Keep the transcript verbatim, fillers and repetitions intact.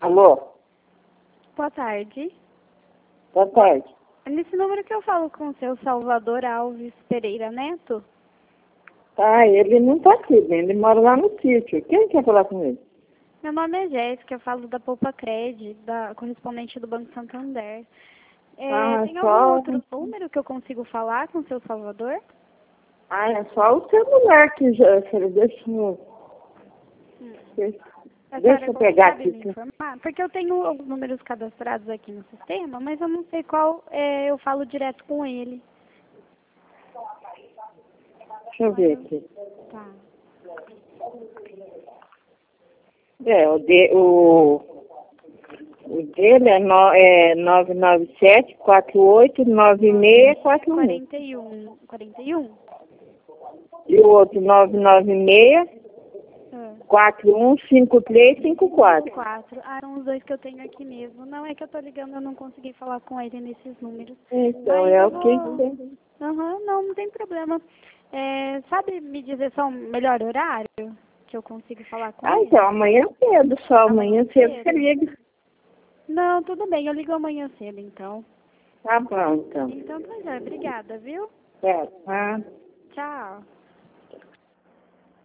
Alô? Boa tarde. Boa tarde. É nesse número que eu falo com o seu Salvador Alves Pereira Neto? Tá, ele não tá aqui, né? Ele mora lá no sítio. Quem quer falar com ele? Meu nome é Jéssica, eu falo da Poupa Cred, da correspondente do Banco Santander. É, Ah, tem algum só... outro número que eu consigo falar com o seu Salvador? Ah, é só o celular que já... Deixa eu... Hum. Deixa, A deixa senhora eu pegar sabe aqui. me informar? Porque eu tenho alguns números cadastrados aqui no sistema, mas eu não sei qual é, eu falo direto com ele. Deixa eu ver aqui. Tá. É, o, de, o, o dele é, no, é nove nove sete, quatro oito, nove seis quatro um. quarenta e um. quarenta e um? E o outro nove nove seis, Ah. quatro um cinco três cinco quatro. Quatro. Ah, são os dois que eu tenho aqui mesmo. Não é que eu tô ligando, eu não consegui falar com ele nesses números. Então, Mas é eu o que vou... tem. Aham, não, não tem problema. É, sabe me dizer só um melhor horário que eu consigo falar com Ah, ele? então, amanhã cedo, só amanhã, Amanhã cedo cedo? você liga. Não, tudo bem, eu ligo amanhã cedo, então. Tá bom, então. Então, tá já, obrigada, viu? É, tá. Tchau.